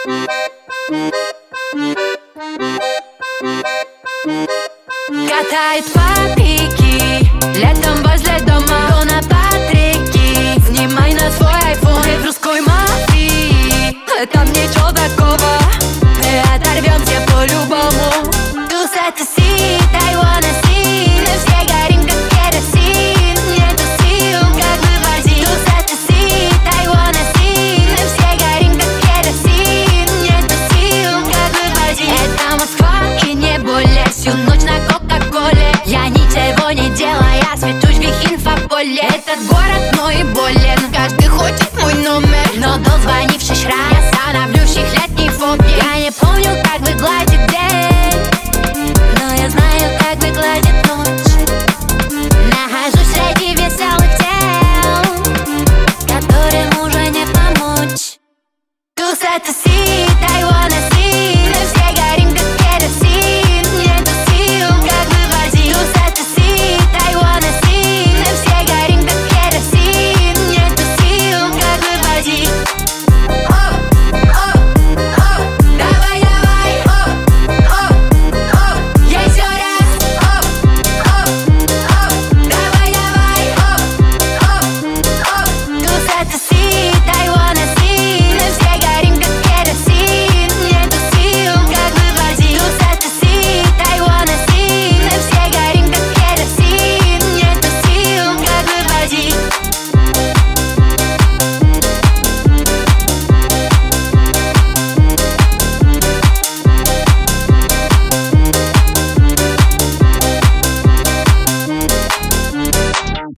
Катает по пике летом возле дома Дона Патрики. Снимай на свой айфон русской мафии. В этом ничего такого, мы оторвемся по-любому. Ту это сит, I wanna see. Мы все горим как керосин. Нету сил, как вывозить. Ту это сит, I wanna see. Мы все горим как керосин. Нету сил, как вывозить. Это Москва и не более. Всю ночь на кока-коле. Я ничего не делаю, я светусь в их инфополе. Этот город мой болен, каждый хочет мой номер. Но дозвонившись раз, я становлюсь в их летней фобе. Я не помню, как выгладит день, но я знаю, как выгладит ночь. Нахожусь среди веселых тел, которым уже не помочь. Туз это сила.